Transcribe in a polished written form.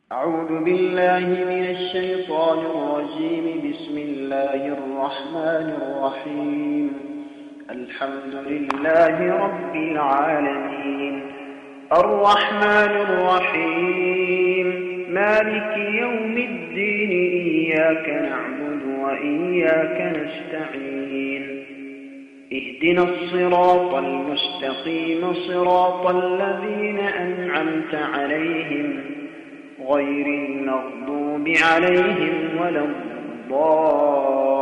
أعوذ بالله من الشيطان الرجيم. بسم الله الرحمن الرحيم. الحمد لله رب العالمين، الرحمن الرحيم، مالك يوم الدين، إياك نعبد وإياك نستعين. اهدنا الصراط المستقيم، صراط الذين أنعمت عليهم غير المغضوب عليهم ولا الضالين.